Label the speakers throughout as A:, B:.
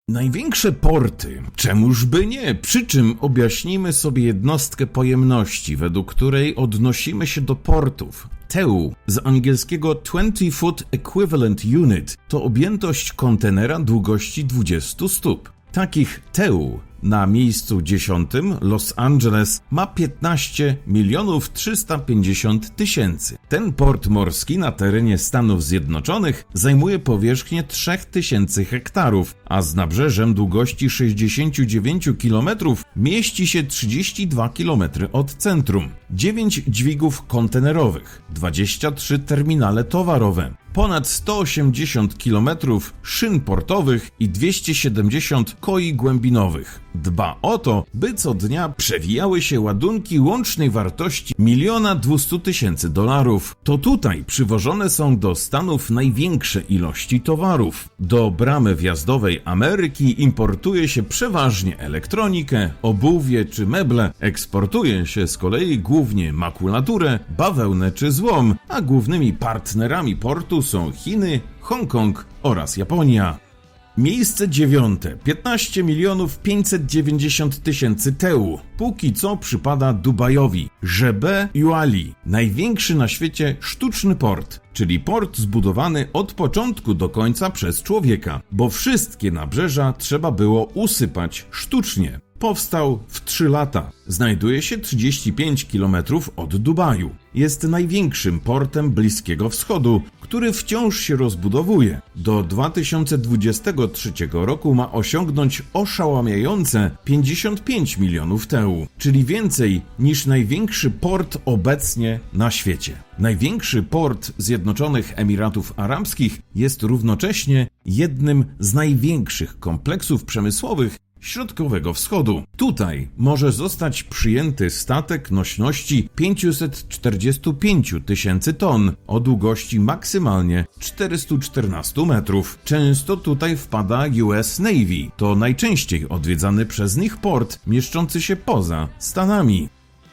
A: Największe porty, czemuż by nie, przy czym objaśnijmy sobie jednostkę pojemności, według której odnosimy się do portów. TEU, z angielskiego 20-foot equivalent unit, to objętość kontenera długości 20 stóp. Takich TEU na miejscu 10 Los Angeles ma 15 350 000. Ten port morski na terenie Stanów Zjednoczonych zajmuje powierzchnię 3000 hektarów, a z nabrzeżem długości 69 km mieści się 32 km od centrum, 9 dźwigów kontenerowych, 23 terminale towarowe, ponad 180 km szyn portowych i 270 koi głębinowych. Dba o to, by co dnia przewijały się ładunki łącznej wartości $1 200 000. To tutaj przywożone są do Stanów największe ilości towarów. Do bramy wjazdowej Ameryki importuje się przeważnie elektronikę, obuwie czy meble, eksportuje się z kolei głównie makulaturę, bawełnę czy złom, a głównymi partnerami portu są Chiny, Hongkong oraz Japonia. Miejsce 9. 15 590 000 TEU. Póki co przypada Dubajowi. Jebel Ali, największy na świecie sztuczny port, czyli port zbudowany od początku do końca przez człowieka, bo wszystkie nabrzeża trzeba było usypać sztucznie. Powstał w 3 lata. Znajduje się 35 km od Dubaju. Jest największym portem Bliskiego Wschodu, który wciąż się rozbudowuje. Do 2023 roku ma osiągnąć oszałamiające 55 milionów TEU, czyli więcej niż największy port obecnie na świecie. Największy port Zjednoczonych Emiratów Arabskich jest równocześnie jednym z największych kompleksów przemysłowych Środkowego Wschodu. Tutaj może zostać przyjęty statek nośności 545 000 ton o długości maksymalnie 414 metrów. Często tutaj wpada US Navy. To najczęściej odwiedzany przez nich port mieszczący się poza Stanami.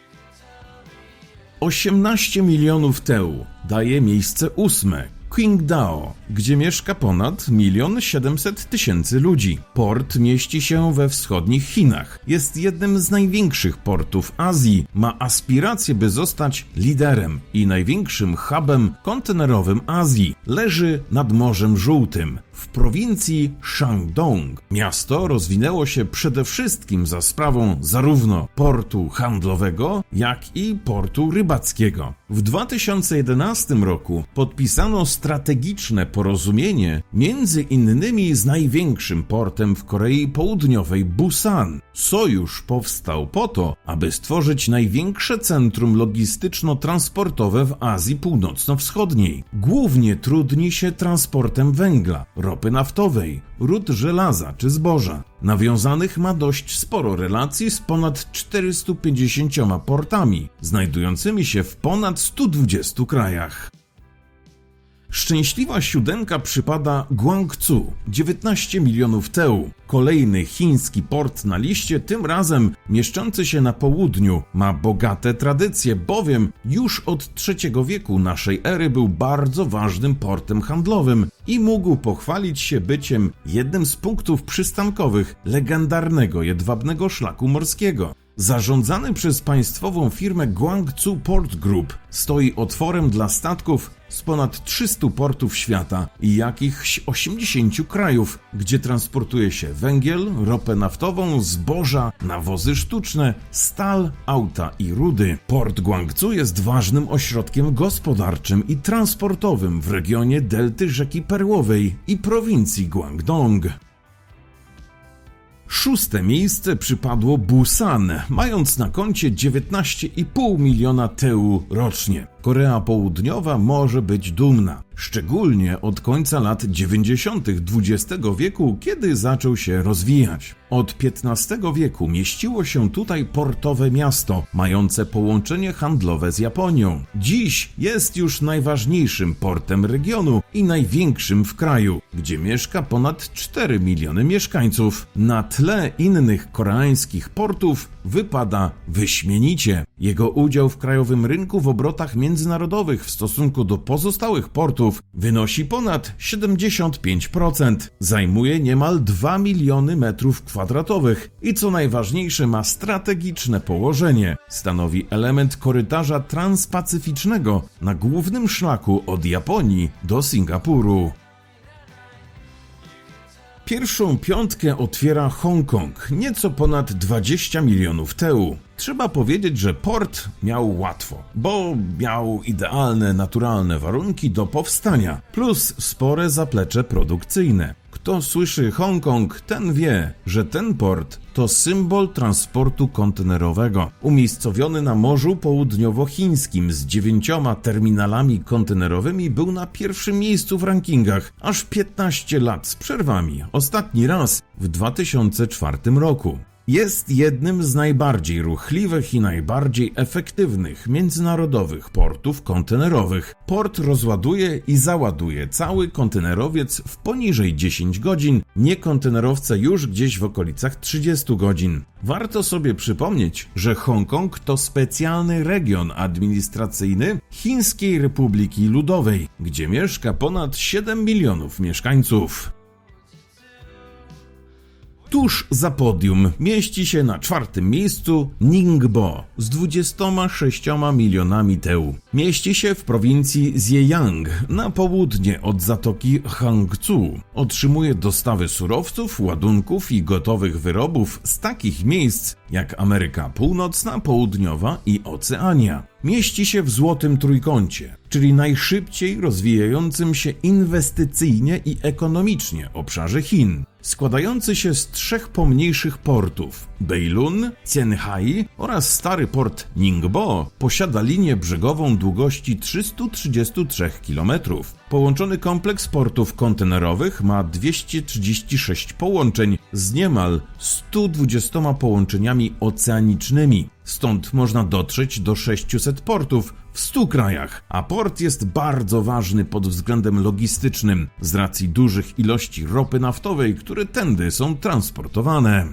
A: 18 milionów TEU daje miejsce 8. Qingdao, gdzie mieszka ponad 1 700 000 ludzi. Port mieści się we wschodnich Chinach. Jest jednym z największych portów Azji. Ma aspiracje, by zostać liderem i największym hubem kontenerowym Azji. Leży nad Morzem Żółtym, w prowincji Shandong. Miasto rozwinęło się przede wszystkim za sprawą zarówno portu handlowego, jak i portu rybackiego. W 2011 roku podpisano strategiczne porozumienie między innymi z największym portem w Korei Południowej Busan. Sojusz powstał po to, aby stworzyć największe centrum logistyczno-transportowe w Azji Północno-Wschodniej. Głównie trudni się transportem węgla, ropy naftowej, ród żelaza czy zboża. Nawiązanych ma dość sporo relacji z ponad 450 portami, znajdującymi się w ponad 120 krajach. Szczęśliwa siódemka przypada Guangzhou, 19 milionów TEU. Kolejny chiński port na liście, tym razem mieszczący się na południu. Ma bogate tradycje, bowiem już od III wieku naszej ery był bardzo ważnym portem handlowym i mógł pochwalić się byciem jednym z punktów przystankowych legendarnego jedwabnego szlaku morskiego. Zarządzany przez państwową firmę Guangzhou Port Group, stoi otworem dla statków z ponad 300 portów świata i jakichś 80 krajów, gdzie transportuje się węgiel, ropę naftową, zboża, nawozy sztuczne, stal, auta i rudy. Port Guangzhou jest ważnym ośrodkiem gospodarczym i transportowym w regionie delty rzeki Perłowej i prowincji Guangdong. 6. miejsce przypadło Busan, mając na koncie 19,5 miliona TEU rocznie. Korea Południowa może być dumna, szczególnie od końca lat 90. XX wieku, kiedy zaczął się rozwijać. Od XV wieku mieściło się tutaj portowe miasto, mające połączenie handlowe z Japonią. Dziś jest już najważniejszym portem regionu i największym w kraju, gdzie mieszka ponad 4 miliony mieszkańców. Na tle innych koreańskich portów wypada wyśmienicie. Jego udział w krajowym rynku w obrotach międzynarodowych w stosunku do pozostałych portów wynosi ponad 75%. Zajmuje niemal 2 miliony metrów kwadratowych i co najważniejsze ma strategiczne położenie. Stanowi element korytarza transpacyficznego na głównym szlaku od Japonii do Singapuru. Pierwszą piątkę otwiera Hongkong, nieco ponad 20 milionów TEU. Trzeba powiedzieć, że port miał łatwo, bo miał idealne, naturalne warunki do powstania, plus spore zaplecze produkcyjne. Kto słyszy Hongkong, ten wie, że ten port to symbol transportu kontenerowego. Umiejscowiony na Morzu Południowochińskim z 9 terminalami kontenerowymi był na pierwszym miejscu w rankingach aż 15 lat z przerwami, ostatni raz w 2004 roku. Jest jednym z najbardziej ruchliwych i najbardziej efektywnych międzynarodowych portów kontenerowych. Port rozładuje i załaduje cały kontenerowiec w poniżej 10 godzin, niekontenerowce już gdzieś w okolicach 30 godzin. Warto sobie przypomnieć, że Hongkong to specjalny region administracyjny Chińskiej Republiki Ludowej, gdzie mieszka ponad 7 milionów mieszkańców. Tuż za podium mieści się na 4. miejscu Ningbo z 26 milionami TEU. Mieści się w prowincji Zhejiang na południe od zatoki Hangzhou. Otrzymuje dostawy surowców, ładunków i gotowych wyrobów z takich miejsc jak Ameryka Północna, Południowa i Oceania. Mieści się w Złotym Trójkącie, czyli najszybciej rozwijającym się inwestycyjnie i ekonomicznie obszarze Chin. Składający się z 3 pomniejszych portów Beilun, Qianhai oraz stary port Ningbo posiada linię brzegową długości 333 km. Połączony kompleks portów kontenerowych ma 236 połączeń z niemal 120 połączeniami oceanicznymi. Stąd można dotrzeć do 600 portów w 100 krajach, a port jest bardzo ważny pod względem logistycznym z racji dużych ilości ropy naftowej, które tędy są transportowane.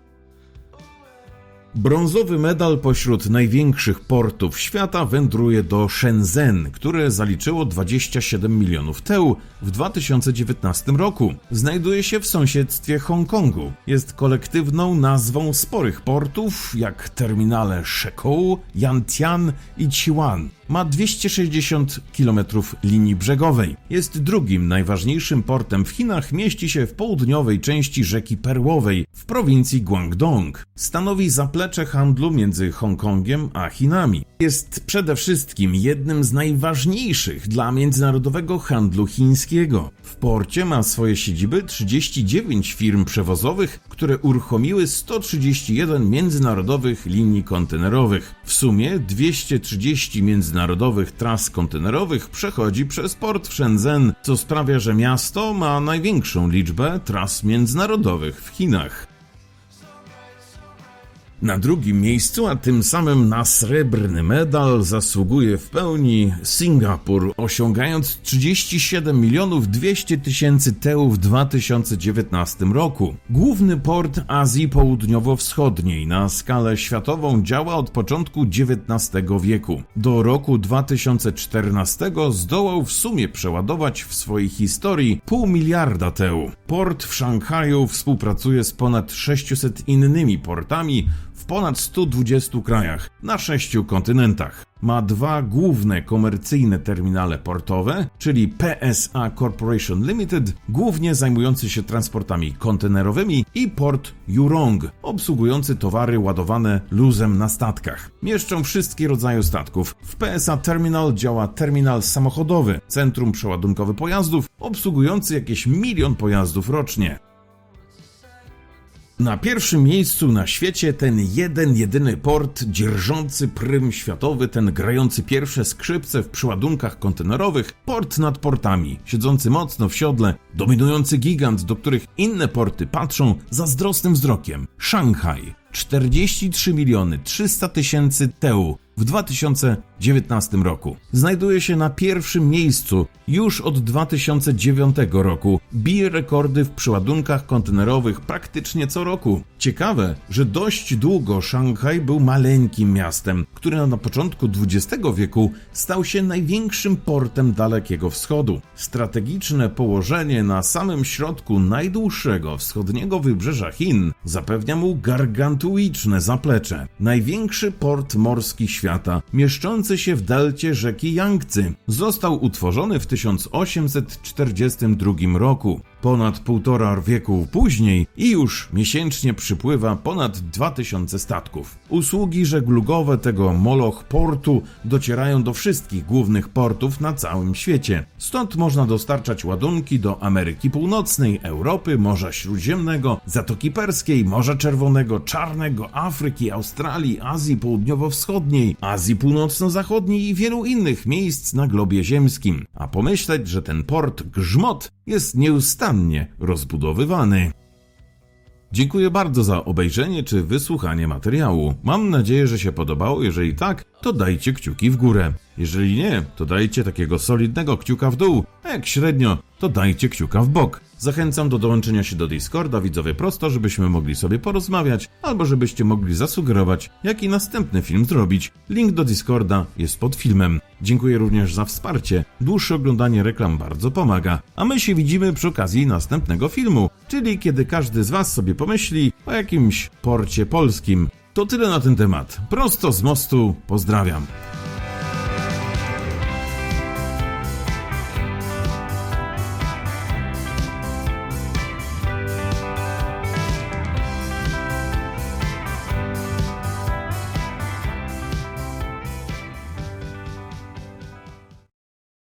A: Brązowy medal pośród największych portów świata wędruje do Shenzhen, które zaliczyło 27 milionów TEU w 2019 roku. Znajduje się w sąsiedztwie Hongkongu. Jest kolektywną nazwą sporych portów jak terminale Shekou, Yantian i Qiwan. Ma 260 km linii brzegowej. Jest drugim najważniejszym portem w Chinach, mieści się w południowej części rzeki Perłowej w prowincji Guangdong. Stanowi zaplecze handlu między Hongkongiem a Chinami. Jest przede wszystkim jednym z najważniejszych dla międzynarodowego handlu chińskiego. W porcie ma swoje siedziby 39 firm przewozowych, które uruchomiły 131 międzynarodowych linii kontenerowych. W sumie 230 międzynarodowych tras kontenerowych przechodzi przez port w Shenzhen, co sprawia, że miasto ma największą liczbę tras międzynarodowych w Chinach. Na drugim miejscu, a tym samym na srebrny medal zasługuje w pełni Singapur, osiągając 37 200 000 TEU w 2019 roku. Główny port Azji Południowo-Wschodniej na skalę światową działa od początku XIX wieku. Do roku 2014 zdołał w sumie przeładować w swojej historii 0,5 miliarda TEU. Port w Szanghaju współpracuje z ponad 600 innymi portami w ponad 120 krajach na 6 kontynentach. Ma 2 główne komercyjne terminale portowe, czyli PSA Corporation Limited, głównie zajmujący się transportami kontenerowymi, i port Yurong, obsługujący towary ładowane luzem na statkach. Mieszczą wszystkie rodzaje statków. W PSA Terminal działa terminal samochodowy, centrum przeładunkowe pojazdów, obsługujący jakieś 1 milion pojazdów rocznie. Na pierwszym miejscu na świecie ten jedyny port dzierżący prym światowy, ten grający pierwsze skrzypce w przeładunkach kontenerowych, port nad portami, siedzący mocno w siodle, dominujący gigant, do których inne porty patrzą zazdrosnym wzrokiem. Szanghaj. 43 300 000 TEU w 2019 roku. Znajduje się na pierwszym miejscu już od 2009 roku. Bije rekordy w przeładunkach kontenerowych praktycznie co roku. Ciekawe, że dość długo Szanghaj był maleńkim miastem, który na początku XX wieku stał się największym portem Dalekiego Wschodu. Strategiczne położenie na samym środku najdłuższego wschodniego wybrzeża Chin zapewnia mu gargantuiczne zaplecze. Największy port morski świata, mieszczący się w delcie rzeki Jangtzy, został utworzony w 1842 roku. Ponad 1,5 wieku później i już miesięcznie przypływa ponad 2000 statków. Usługi żeglugowe tego moloch portu docierają do wszystkich głównych portów na całym świecie. Stąd można dostarczać ładunki do Ameryki Północnej, Europy, Morza Śródziemnego, Zatoki Perskiej, Morza Czerwonego, Czarnego, Afryki, Australii, Azji Południowo-Wschodniej, Azji Północno-Zachodniej i wielu innych miejsc na globie ziemskim. A pomyśleć, że ten port Grzmot jest nieustannie rozbudowywany. Dziękuję bardzo za obejrzenie czy wysłuchanie materiału. Mam nadzieję, że się podobało. Jeżeli tak, to dajcie kciuki w górę. Jeżeli nie, to dajcie takiego solidnego kciuka w dół, a jak średnio, to dajcie kciuka w bok. Zachęcam do dołączenia się do Discorda, widzowie, prosto, żebyśmy mogli sobie porozmawiać, albo żebyście mogli zasugerować, jaki następny film zrobić. Link do Discorda jest pod filmem. Dziękuję również za wsparcie. Dłuższe oglądanie reklam bardzo pomaga. A my się widzimy przy okazji następnego filmu, czyli kiedy każdy z was sobie pomyśli o jakimś porcie polskim. To tyle na ten temat. Prosto z mostu, pozdrawiam.